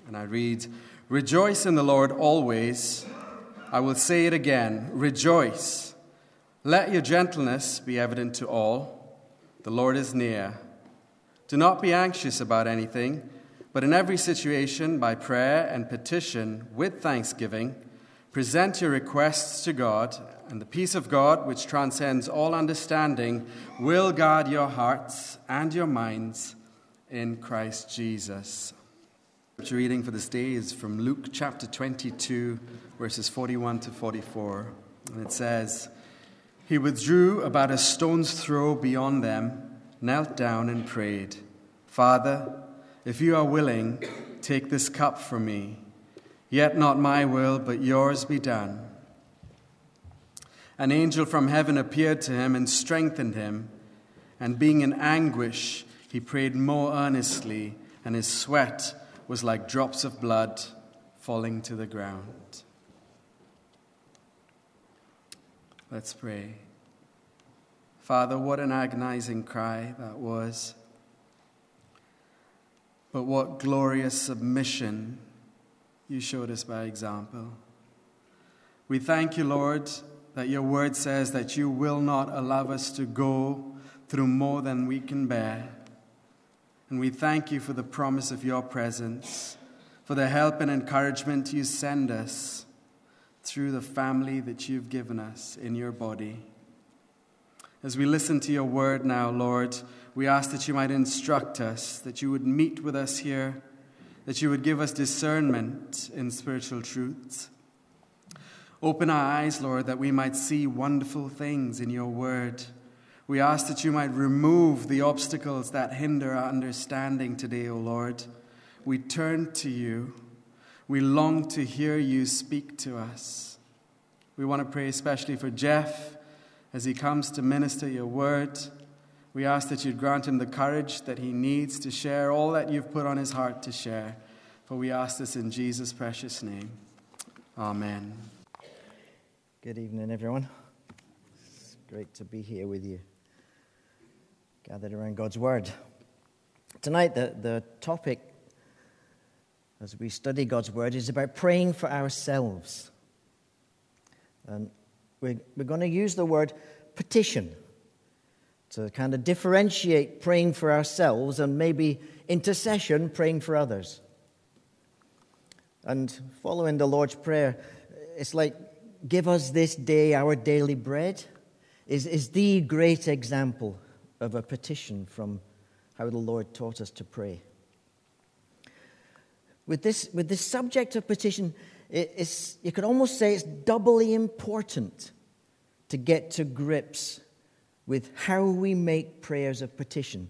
And I read, "Rejoice in the Lord always. I will say it again, rejoice. Let your gentleness be evident to all. The Lord is near. Do not be anxious about anything, but in every situation, by prayer and petition, with thanksgiving, present your requests to God, and the peace of God, which transcends all understanding, will guard your hearts and your minds in Christ Jesus." The reading for this day is from Luke chapter 22, verses 41 to 44. And it says, "He withdrew about a stone's throw beyond them, knelt down and prayed, 'Father, if you are willing, take this cup from me. Yet not my will, but yours be done.' An angel from heaven appeared to him and strengthened him. And being in anguish, he prayed more earnestly, and his sweat was like drops of blood falling to the ground." Let's pray. Father, what an agonizing cry that was. But what glorious submission you showed us by example. We thank you, Lord, that your word says that you will not allow us to go through more than we can bear. And we thank you for the promise of your presence, for the help and encouragement you send us through the family that you've given us in your body. As we listen to your word now, Lord, we ask that you might instruct us, that you would meet with us here, that you would give us discernment in spiritual truths. Open our eyes, Lord, that we might see wonderful things in your word. We ask that you might remove the obstacles that hinder our understanding today, O Lord. We turn to you. We long to hear you speak to us. We want to pray especially for Jeff as he comes to minister your word. We ask that you'd grant him the courage that he needs to share all that you've put on his heart to share. For we ask this in Jesus' precious name. Amen. Good evening, everyone. It's great to be here with you, gathered around God's Word. Tonight, the topic, as we study God's Word, is about praying for ourselves. And we're going to use the word petition to kind of differentiate praying for ourselves and maybe intercession, praying for others. And following the Lord's Prayer, it's like, "Give us this day our daily bread," is the great example of a petition from how the Lord taught us to pray. With this subject of petition, you could almost say it's doubly important to get to grips with how we make prayers of petition.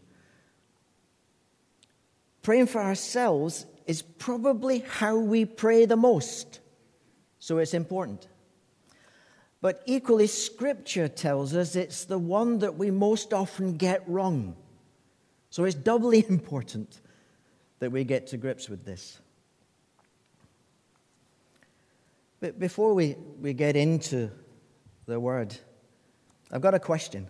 Praying for ourselves is probably how we pray the most, so it's important. But equally, Scripture tells us it's the one that we most often get wrong. So it's doubly important that we get to grips with this. But before we get into the Word, I've got a question.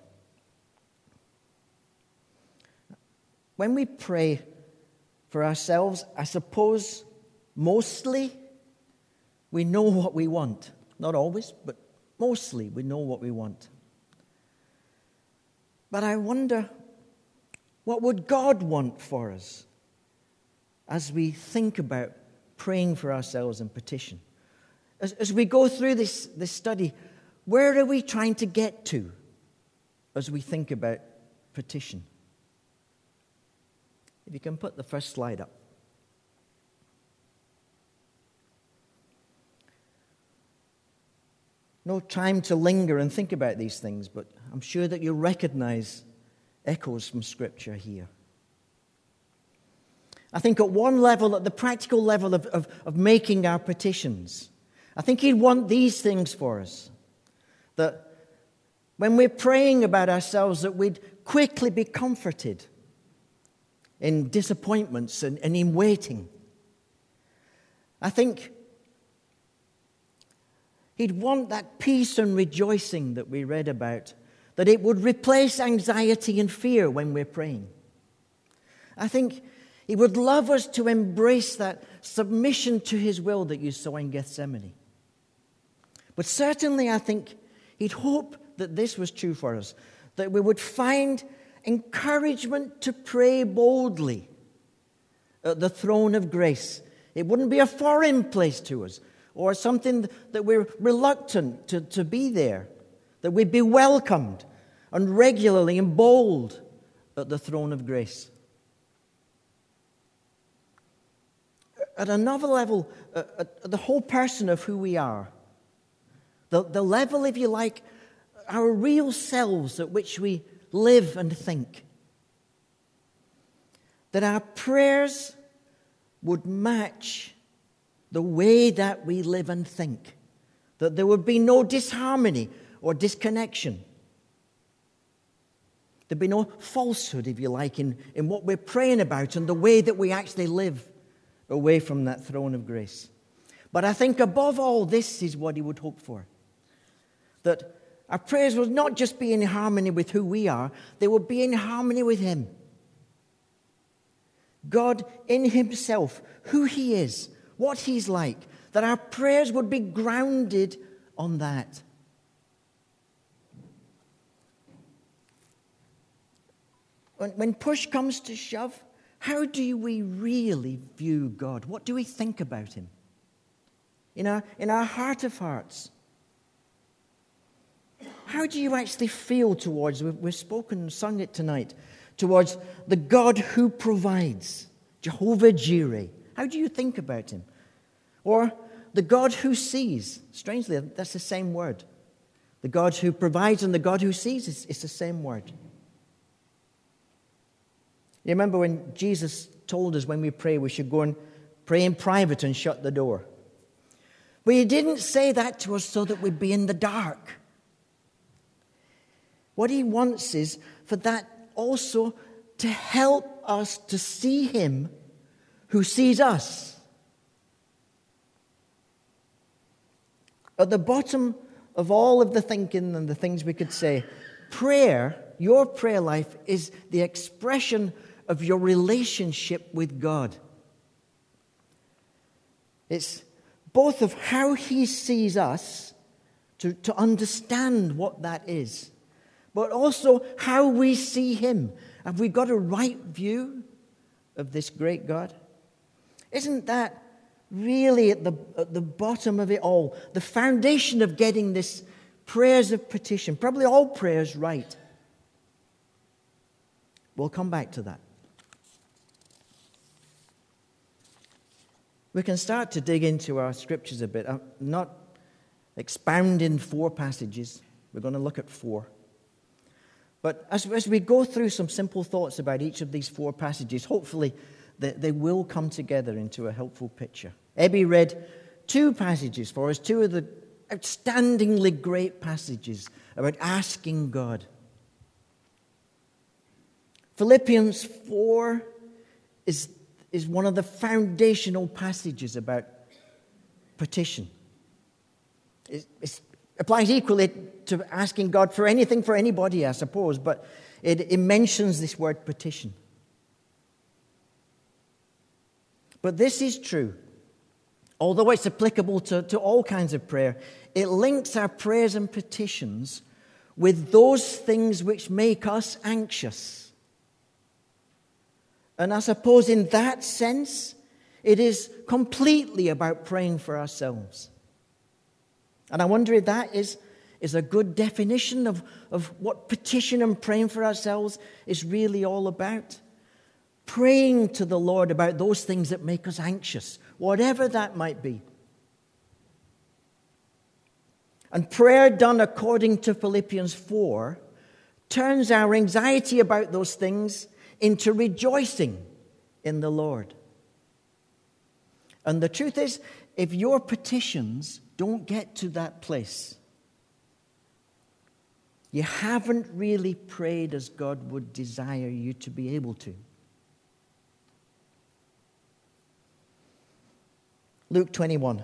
When we pray for ourselves, I suppose mostly we know what we want. Not always, but mostly we know what we want. But I wonder, what would God want for us as we think about praying for ourselves in petition? As we go through this study, where are we trying to get to as we think about petition? If you can put the first slide up. No time to linger and think about these things, but I'm sure that you'll recognize echoes from Scripture here. I think at one level, at the practical level of making our petitions, I think He'd want these things for us. That when we're praying about ourselves, that we'd quickly be comforted in disappointments and in waiting. I think He'd want that peace and rejoicing that we read about, that it would replace anxiety and fear when we're praying. I think He would love us to embrace that submission to his will that you saw in Gethsemane. But certainly I think he'd hope that this was true for us, that we would find encouragement to pray boldly at the throne of grace. It wouldn't be a foreign place to us or something that we're reluctant to be there, that we'd be welcomed and regularly and bold at the throne of grace. At another level, the whole person of who we are, the level, if you like, our real selves at which we live and think, that our prayers would match the way that we live and think, that there would be no disharmony or disconnection. There'd be no falsehood, if you like, in what we're praying about and the way that we actually live away from that throne of grace. But I think above all, this is what he would hope for. That our prayers would not just be in harmony with who we are, they would be in harmony with him. God in himself, who he is, what he's like, that our prayers would be grounded on that. When push comes to shove, how do we really view God? What do we think about him? In our heart of hearts. How do you actually feel towards, we've spoken and sung it tonight, towards the God who provides, Jehovah Jireh? How do you think about him? Or the God who sees. Strangely, that's the same word. The God who provides and the God who sees is the same word. You remember when Jesus told us when we pray we should go and pray in private and shut the door. But he didn't say that to us so that we'd be in the dark. What he wants is for that also to help us to see him who sees us. At the bottom of all of the thinking and the things we could say, prayer, your prayer life, is the expression of your relationship with God. It's both of how he sees us, to understand what that is, but also how we see him. Have we got a right view of this great God? Isn't that really at the bottom of it all, the foundation of getting this prayers of petition, probably all prayers, right? We'll come back to that. We can start to dig into our scriptures a bit. I'm not expounding 4 passages. We're going to look at 4. But as we go through some simple thoughts about each of these 4 passages, hopefully they will come together into a helpful picture. Ebby read 2 passages for us, 2 of the outstandingly great passages about asking God. Philippians 4 is one of the foundational passages about petition. It applies equally to asking God for anything for anybody, I suppose, but it mentions this word petition. But this is true. Although it's applicable to all kinds of prayer, it links our prayers and petitions with those things which make us anxious. And I suppose in that sense, it is completely about praying for ourselves. And I wonder if that is a good definition of what petition and praying for ourselves is really all about. Praying to the Lord about those things that make us anxious, whatever that might be. And prayer done according to Philippians 4 turns our anxiety about those things into rejoicing in the Lord. And the truth is, if your petitions don't get to that place, you haven't really prayed as God would desire you to be able to. Luke 21.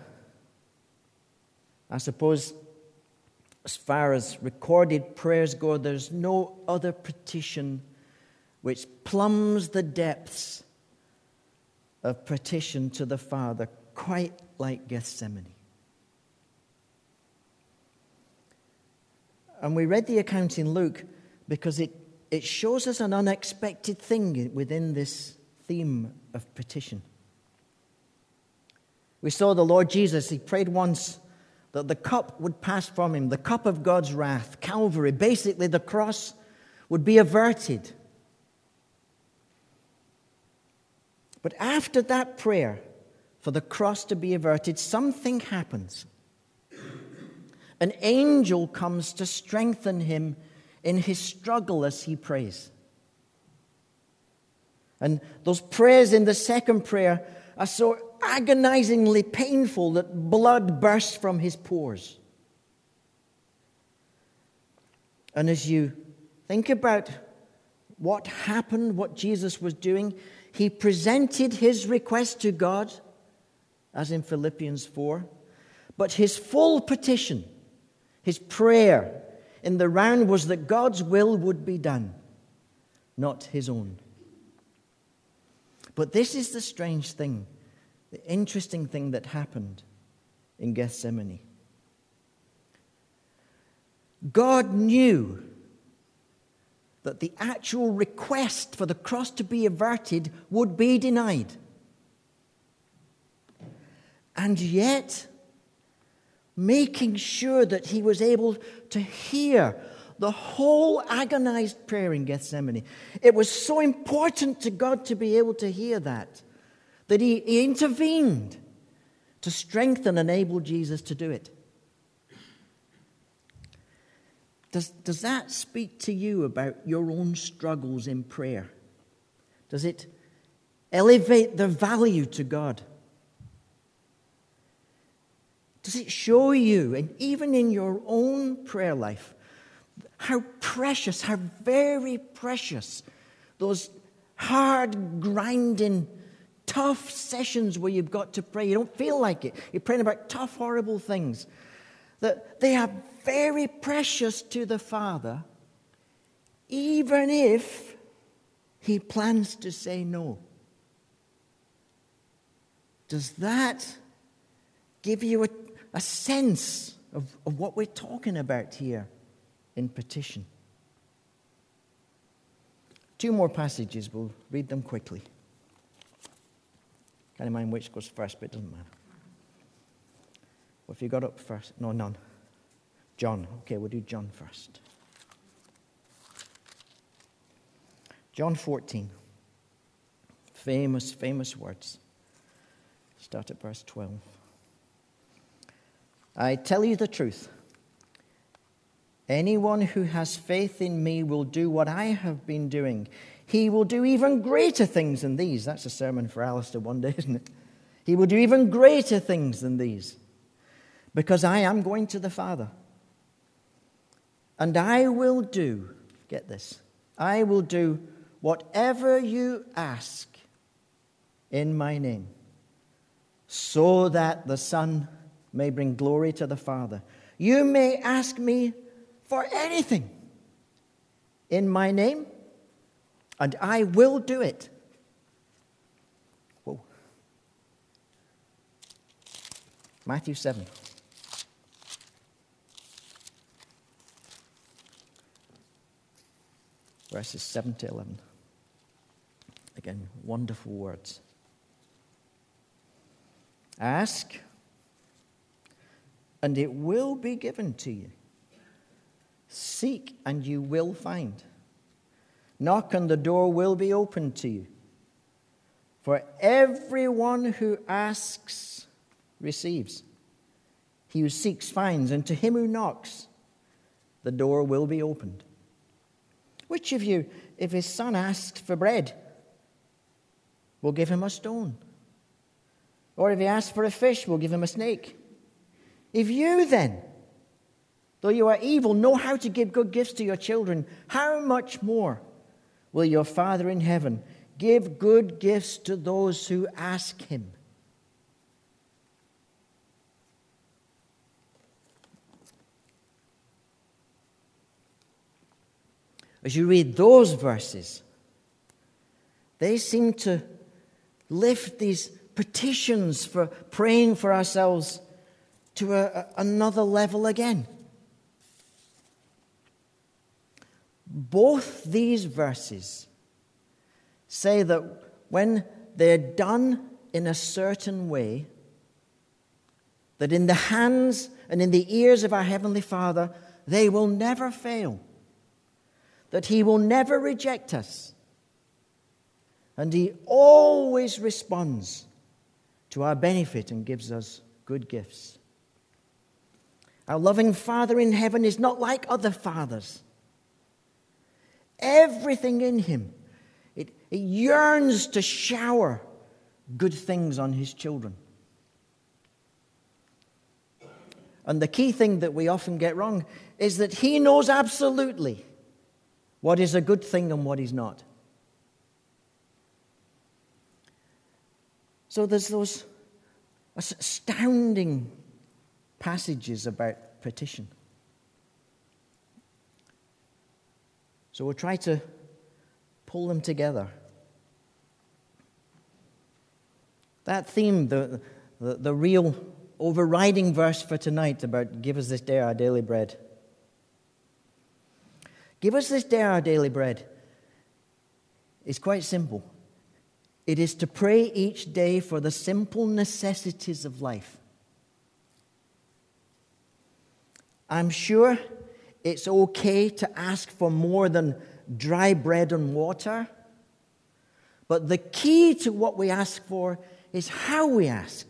I suppose as far as recorded prayers go, there's no other petition which plumbs the depths of petition to the Father, quite like Gethsemane. And we read the account in Luke because it shows us an unexpected thing within this theme of petition. We saw the Lord Jesus, he prayed once that the cup would pass from him, the cup of God's wrath, Calvary. Basically, the cross would be averted. But after that prayer for the cross to be averted, something happens. An angel comes to strengthen him in his struggle as he prays. And those prayers in the second prayer are so agonizingly painful that blood bursts from his pores. And as you think about what happened, what Jesus was doing, he presented his request to God, as in Philippians 4, but his full petition, his prayer in the round was that God's will would be done, not his own. But this is the strange thing, the interesting thing that happened in Gethsemane. God knew that the actual request for the cross to be averted would be denied. And yet, making sure that he was able to hear the whole agonized prayer in Gethsemane. It was so important to God to be able to hear that he intervened to strengthen and enable Jesus to do it. Does that speak to you about your own struggles in prayer? Does it elevate their value to God? Does it show you, and even in your own prayer life, how precious, how very precious those hard, grinding, tough sessions where you've got to pray, you don't feel like it, you're praying about tough, horrible things, that they are very precious to the Father, even if he plans to say no? Does that give you a sense of what we're talking about here in petition? Two more passages, we'll read them quickly. Can't mind which goes first, but it doesn't matter. Well, if you got up first, no, none. John, okay, we'll do John first. John 14. Famous words. Start at verse 12. I tell you the truth. Anyone who has faith in me will do what I have been doing. He will do even greater things than these. That's a sermon for Alistair one day, isn't it? He will do even greater things than these, because I am going to the Father. And I will do, get this, I will do whatever you ask in my name, so that the Son may bring glory to the Father. You may ask me for anything in my name, and I will do it. Whoa. Matthew 7. Verses 7 to 11. Again, wonderful words. Ask, and it will be given to you. Seek, and you will find. Knock, and the door will be opened to you. For everyone who asks receives. He who seeks finds, and to him who knocks, the door will be opened. Which of you, if his son asks for bread, will give him a stone? Or if he asks for a fish, will give him a snake? If you then, though you are evil, know how to give good gifts to your children, how much more will your Father in heaven give good gifts to those who ask him? As you read those verses, they seem to lift these petitions for praying for ourselves to another level again. Both these verses say that when they're done in a certain way, that in the hands and in the ears of our Heavenly Father, they will never fail. That He will never reject us. And He always responds to our benefit and gives us good gifts. Our loving Father in heaven is not like other fathers. Everything in Him, it yearns to shower good things on His children. And the key thing that we often get wrong is that He knows absolutely what is a good thing and what is not. So there's those astounding passages about petition. So we'll try to pull them together. That theme, the real overriding verse for tonight about give us this day our daily bread. Give us this day our daily bread is quite simple. It is to pray each day for the simple necessities of life. I'm sure it's okay to ask for more than dry bread and water, but the key to what we ask for is how we ask.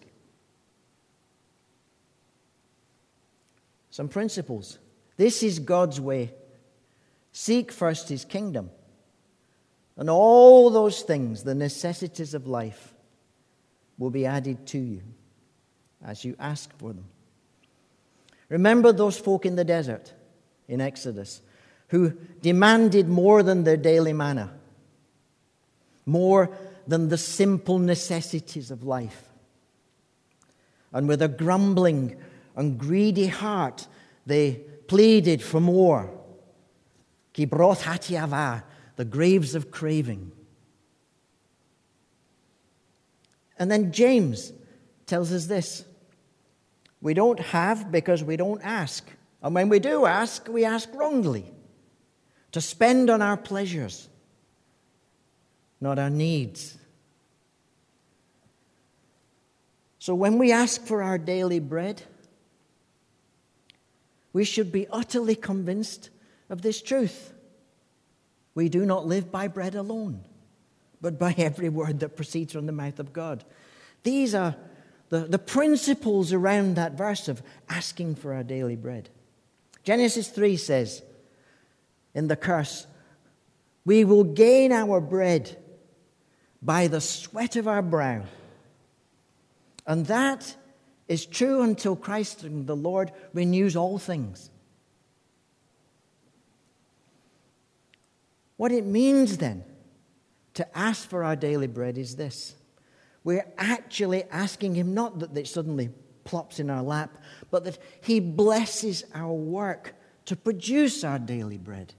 Some principles. This is God's way. Seek first His kingdom. And all those things, the necessities of life, will be added to you as you ask for them. Remember those folk in the desert in Exodus who demanded more than their daily manna, more than the simple necessities of life. And with a grumbling and greedy heart, they pleaded for more. Kibroth Hatiava, the graves of craving. And then James tells us this. We don't have because we don't ask. And when we do ask, we ask wrongly. To spend on our pleasures, not our needs. So when we ask for our daily bread, we should be utterly convinced of this truth. We do not live by bread alone, but by every word that proceeds from the mouth of God. These are the principles around that verse of asking for our daily bread. Genesis 3 says, in the curse, we will gain our bread by the sweat of our brow. And that is true until Christ and the Lord renews all things. What it means then to ask for our daily bread is this. We're actually asking Him not that it suddenly plops in our lap, but that He blesses our work to produce our daily bread.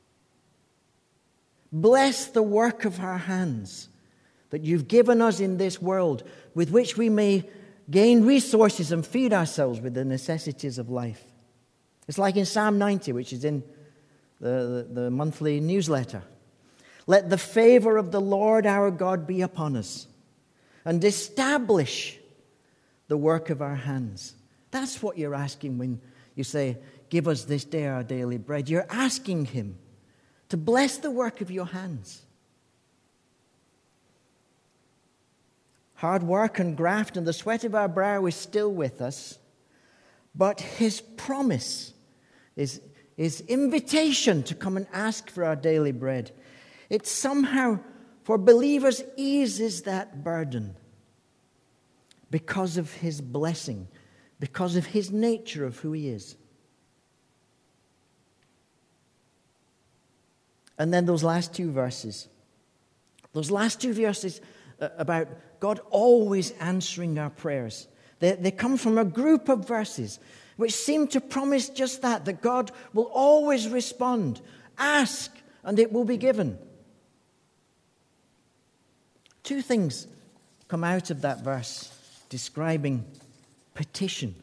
Bless the work of our hands that You've given us in this world, with which we may gain resources and feed ourselves with the necessities of life. It's like in Psalm 90, which is in the monthly newsletter. Let the favor of the Lord our God be upon us, and establish the work of our hands. That's what you're asking when you say, give us this day our daily bread. You're asking Him to bless the work of your hands. Hard work and graft and the sweat of our brow is still with us, but His promise is His invitation to come and ask for our daily bread. It somehow, for believers, eases that burden because of His blessing, because of His nature of who He is. And then those last two verses about God always answering our prayers. They come from a group of verses which seem to promise just that God will always respond. Ask, and it will be given. Two things come out of that verse describing petition.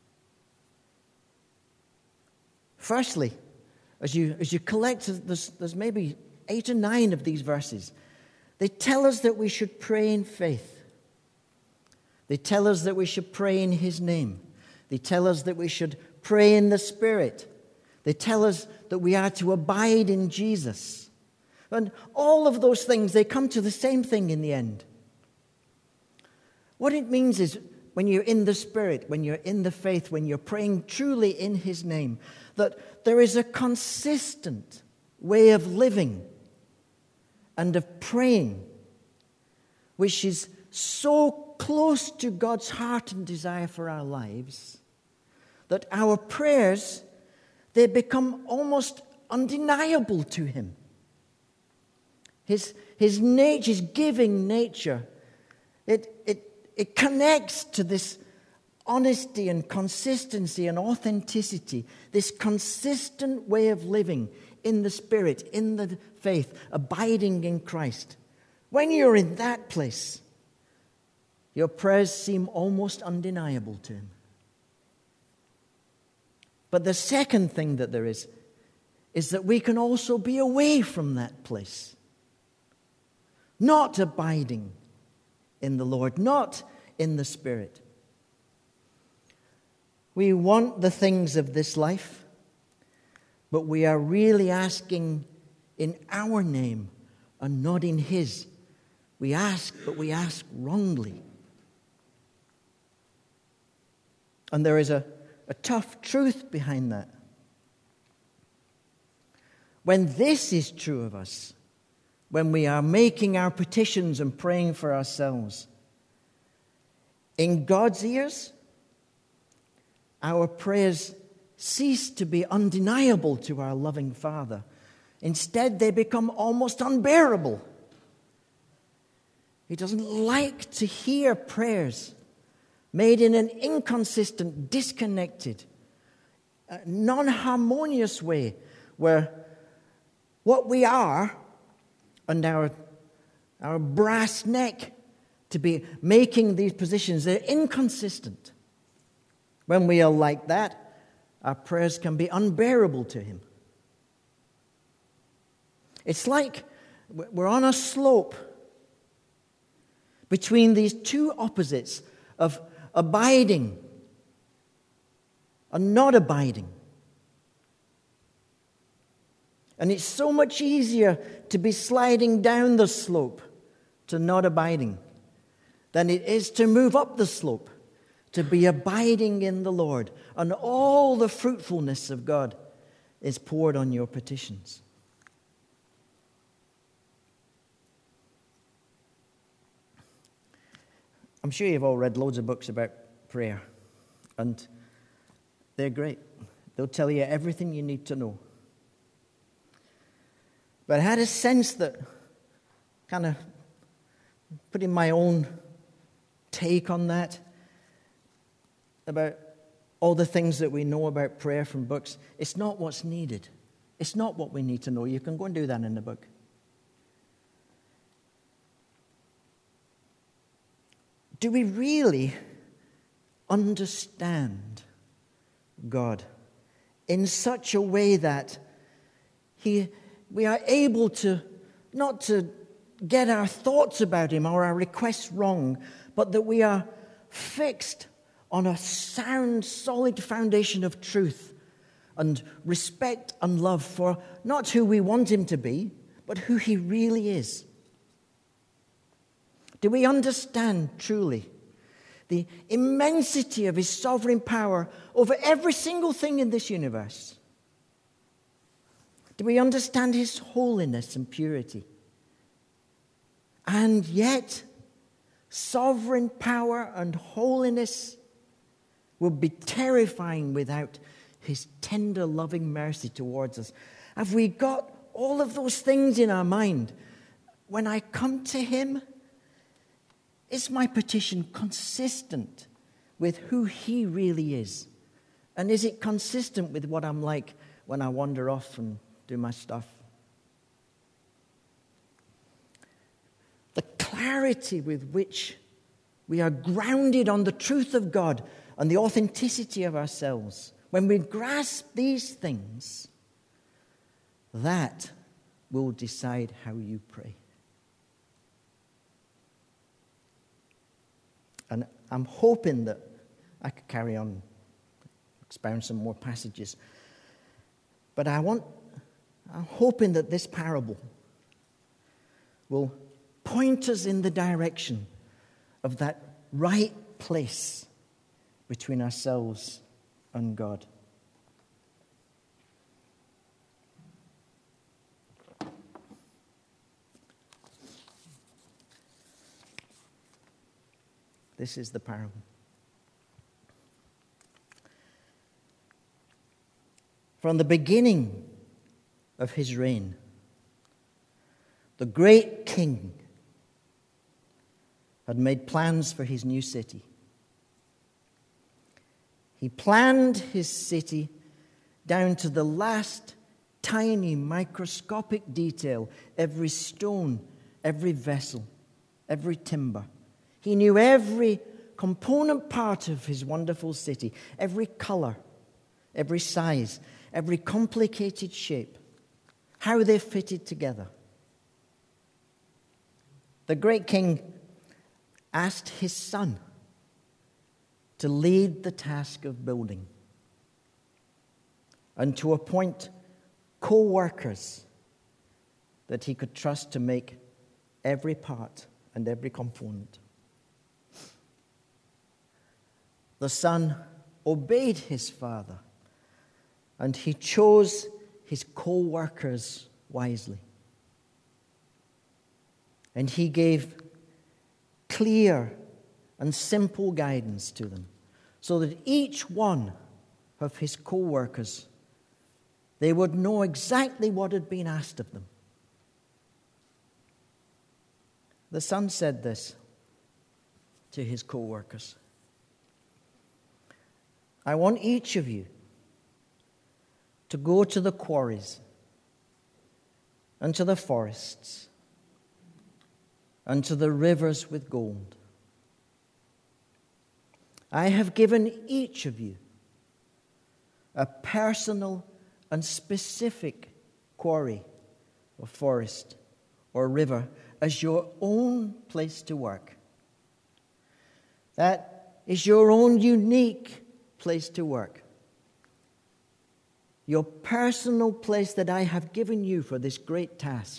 Firstly, as you collect, there's maybe 8 or 9 of these verses. They tell us that we should pray in faith. They tell us that we should pray in His name. They tell us that we should pray in the Spirit. They tell us that we are to abide in Jesus. And all of those things, they come to the same thing in the end. What it means is when you're in the Spirit, when you're in the faith, when you're praying truly in His name, that there is a consistent way of living and of praying which is so close to God's heart and desire for our lives that our prayers, they become almost undeniable to Him. His nature, His giving nature, it connects to this honesty and consistency and authenticity, this consistent way of living in the Spirit, in the faith, abiding in Christ. When you're in that place, your prayers seem almost undeniable to Him. But the second thing that there is that we can also be away from that place. Not abiding in the Lord, not in the Spirit. We want the things of this life, but we are really asking in our name and not in His. We ask, but we ask wrongly. And there is a tough truth behind that. When this is true of us, when we are making our petitions and praying for ourselves, in God's ears, our prayers cease to be undeniable to our loving Father. Instead, they become almost unbearable. He doesn't like to hear prayers made in an inconsistent, disconnected, non-harmonious way, where what we are and our brass neck to be making these positions, they're inconsistent. When we are like that, our prayers can be unbearable to Him. It's like we're on a slope between these two opposites of abiding and not abiding. And it's so much easier to be sliding down the slope to not abiding than it is to move up the slope to be abiding in the Lord. And all the fruitfulness of God is poured on your petitions. I'm sure you've all read loads of books about prayer, and they're great. They'll tell you everything you need to know. But I had a sense that, kind of putting my own take on that, about all the things that we know about prayer from books, it's not what's needed. It's not what we need to know. You can go and do that in the book. Do we really understand God in such a way that we are able to, not to get our thoughts about Him or our requests wrong, but that we are fixed on a sound, solid foundation of truth and respect and love for not who we want Him to be, but who He really is? Do we understand truly the immensity of His sovereign power over every single thing in this universe? Do we understand His holiness and purity? And yet, sovereign power and holiness would be terrifying without His tender, loving mercy towards us. Have we got all of those things in our mind? When I come to Him, is my petition consistent with who He really is? And is it consistent with what I'm like when I wander off and do my stuff? The clarity with which we are grounded on the truth of God and the authenticity of ourselves, when we grasp these things, that will decide how you pray. And I'm hoping that I could carry on, expound some more passages. But I'm hoping that this parable will point us in the direction of that right place between ourselves and God. This is the parable. From the beginning of his reign, the great king had made plans for his new city. He planned his city down to the last tiny microscopic detail, every stone, every vessel, every timber. He knew every component part of his wonderful city, every color, every size, every complicated shape, how they fitted together. The great king asked his son to lead the task of building and to appoint co-workers that he could trust to make every part and every component. The son obeyed his father, and he chose his co-workers wisely. And he gave clear and simple guidance to them, so that each one of his co-workers, they would know exactly what had been asked of them. The son said this to his co-workers: I want each of you to go to the quarries and to the forests and to the rivers with gold. I have given each of you a personal and specific quarry or forest or river as your own place to work. That is your own unique place to work. Your personal place that I have given you for this great task.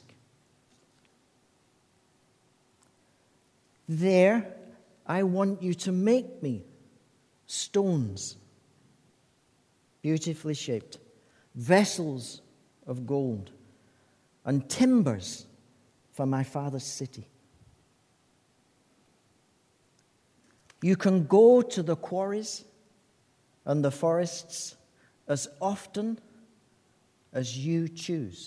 There, I want you to make me stones, beautifully shaped, vessels of gold, and timbers for my Father's city. You can go to the quarries and the forests as often as you choose.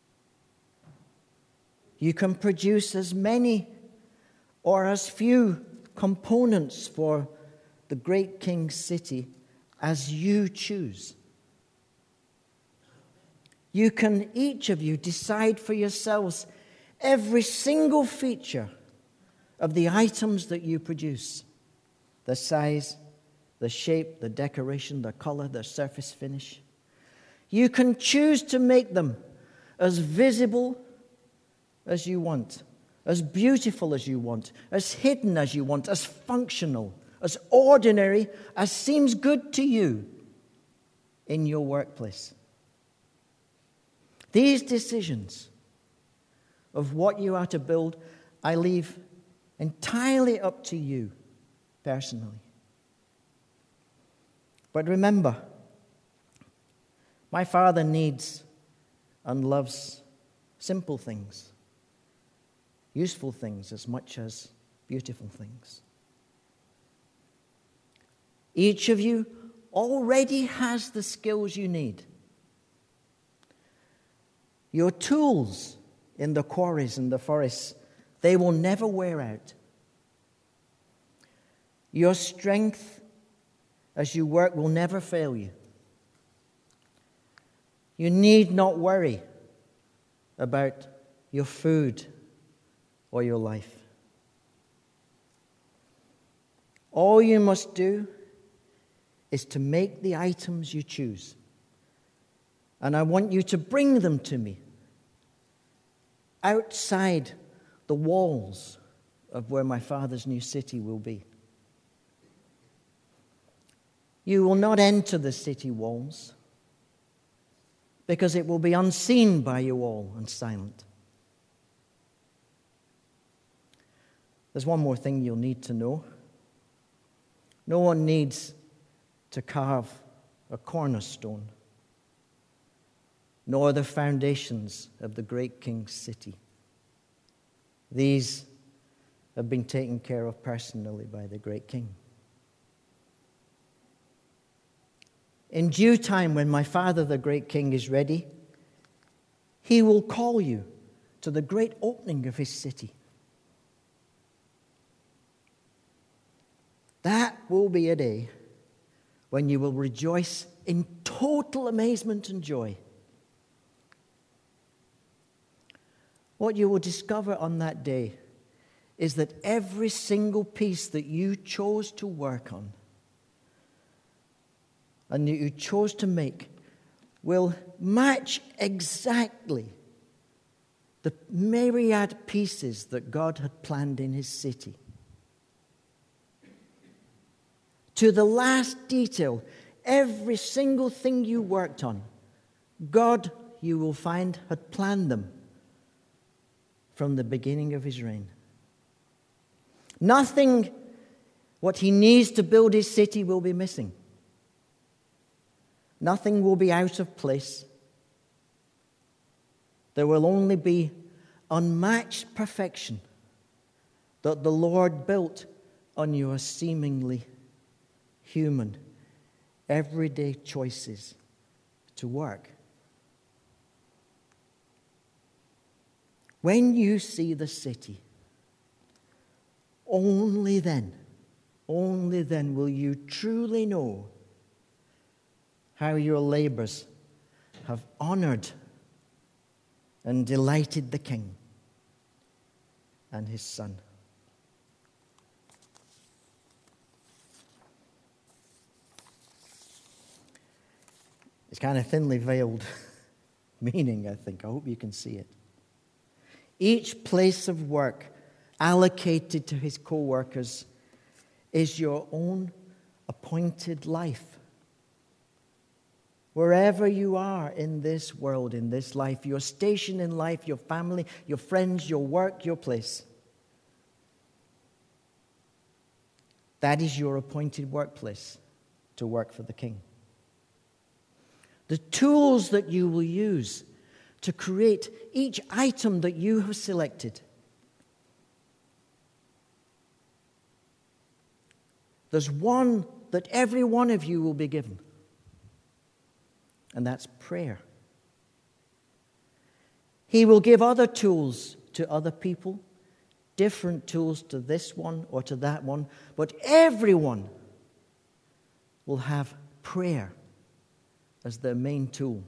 You can produce as many or as few components for the great king's city as you choose. You can, each of you, decide for yourselves every single feature of the items that you produce: the size, the shape, the decoration, the color, the surface finish. You can choose to make them as visible as you want, as beautiful as you want, as hidden as you want, as functional, as ordinary as seems good to you in your workplace. These decisions of what you are to build, I leave entirely up to you personally. But remember, my Father needs and loves simple things, useful things as much as beautiful things. Each of you already has the skills you need. Your tools in the quarries and the forests, they will never wear out. Your strength as you work will never fail you. You need not worry about your food or your life. All you must do is to make the items you choose. And I want you to bring them to me outside the walls of where my Father's new city will be. You will not enter the city walls because it will be unseen by you all and silent. There's one more thing you'll need to know. No one needs to carve a cornerstone, nor the foundations of the great King's city. These have been taken care of personally by the great King. In due time, when my Father, the great King, is ready, he will call you to the great opening of his city. That will be a day when you will rejoice in total amazement and joy. What you will discover on that day is that every single piece that you chose to work on and that you chose to make will match exactly the myriad pieces that God had planned in his city. To the last detail, every single thing you worked on, God, you will find, had planned them from the beginning of his reign. Nothing what he needs to build his city will be missing. Nothing will be out of place. There will only be unmatched perfection that the Lord built on your seemingly human, everyday choices to work. When you see the city, only then will you truly know how your labors have honored and delighted the King and his Son. It's kind of thinly veiled meaning, I think. I hope you can see it. Each place of work allocated to his co-workers is your own appointed life. Wherever you are in this world, in this life, your station in life, your family, your friends, your work, your place, that is your appointed workplace to work for the King. The tools that you will use to create each item that you have selected. There's one that every one of you will be given, and that's prayer. He will give other tools to other people, different tools to this one or to that one, but everyone will have prayer as their main tool.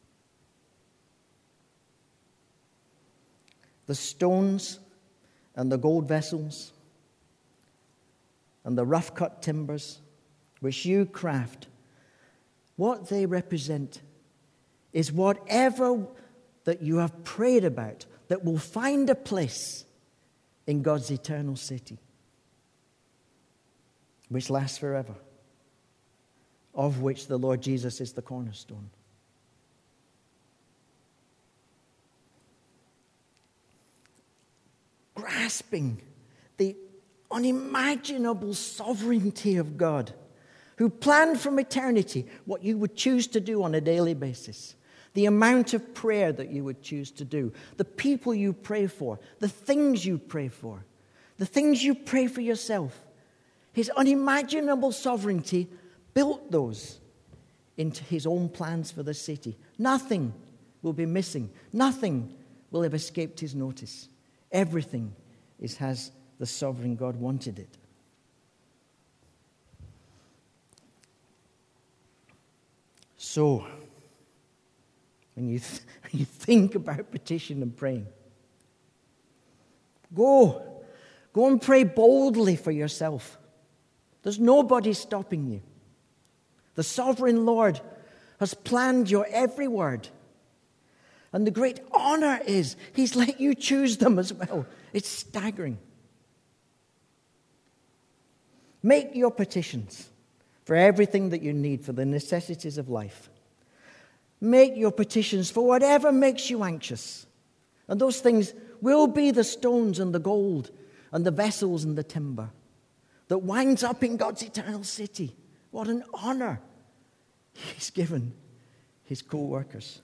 The stones and the gold vessels and the rough-cut timbers which you craft, what they represent is whatever that you have prayed about that will find a place in God's eternal city, which lasts forever, of which the Lord Jesus is the cornerstone. Grasping the unimaginable sovereignty of God, who planned from eternity what you would choose to do on a daily basis, the amount of prayer that you would choose to do, the people you pray for, the things you pray for, the things you pray for yourself. His unimaginable sovereignty built those into his own plans for the city. Nothing will be missing. Nothing will have escaped his notice. Everything is as the sovereign God wanted it. So, when you think about petition and praying, go and pray boldly for yourself. There's nobody stopping you. The sovereign Lord has planned your every word. And the great honor is He's let you choose them as well. It's staggering. Make your petitions for everything that you need for the necessities of life. Make your petitions for whatever makes you anxious. And those things will be the stones and the gold and the vessels and the timber that winds up in God's eternal city. What an honor He's given His co-workers.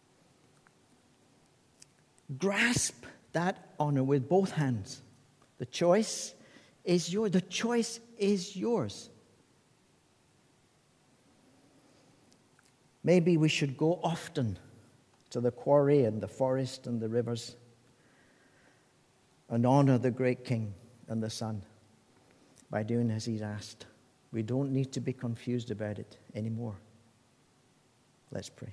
Grasp that honor with both hands. The choice is yours. The choice is yours. Maybe we should go often to the quarry and the forest and the rivers and honor the great King and the Son by doing as He's asked. We don't need to be confused about it anymore. Let's pray.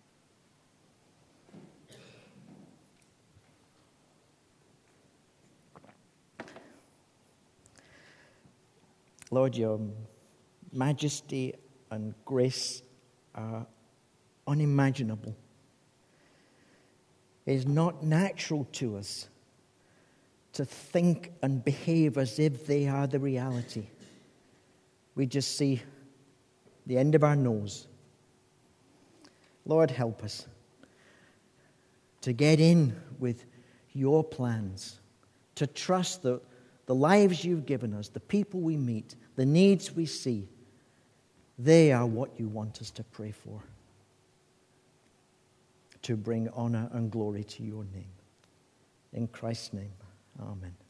Lord, your majesty and grace are unimaginable. It is not natural to us to think and behave as if they are the reality. We just see the end of our nose. Lord, help us to get in with your plans, to trust that the lives you've given us, the people we meet, the needs we see, they are what you want us to pray for, to bring honor and glory to your name. In Christ's name, amen.